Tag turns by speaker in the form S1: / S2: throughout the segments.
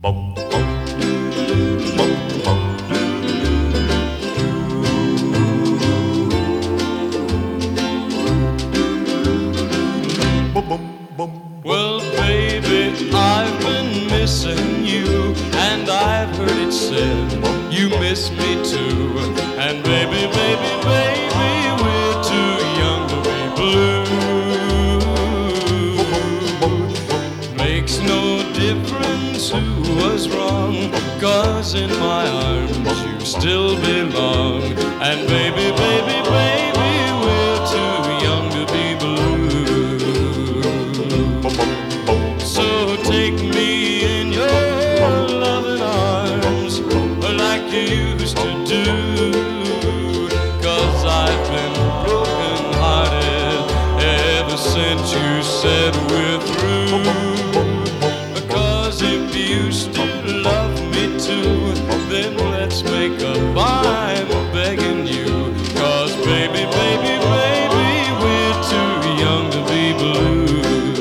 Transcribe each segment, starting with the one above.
S1: Bum, bum, bum, bum. Bum, bum, bum.
S2: Well, baby, I've been missing you, and I've heard it said you miss me too. And baby, baby, baby, we're too young to be blue. Makes no difference who was wrong, 'cause in my arms you still belong. And baby, baby, baby, we're too young to be blue. So take me in your loving arms like you used to do, 'cause I've been broken hearted ever since you said we're through. 'Cause if you still love me too, then let's make up, I'm begging you. 'Cause baby, baby, baby, we're too young to be blue.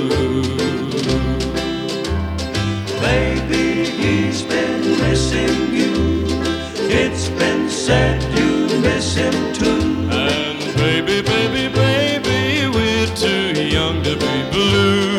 S3: Baby, he's been missing you. It's been said you miss him too.
S2: And baby, baby, baby, we're too young to be blue.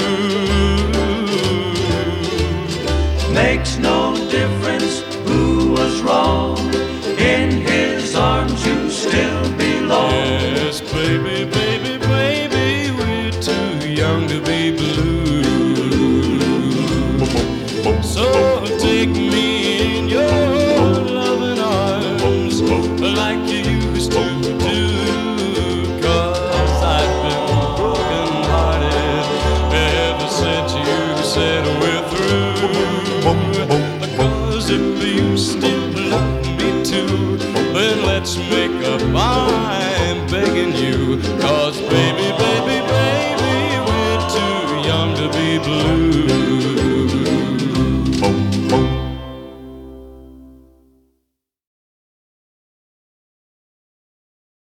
S3: Makes no difference who was wrong. In his arms you still belong.
S2: Yes, baby, baby, baby, we're too young to be blue. So take me in your loving arms like you used to do, 'cause I've been broken hearted ever since you said we're through. 'Cause if you still love me too, then let's make up, I'm begging you. 'Cause baby, baby,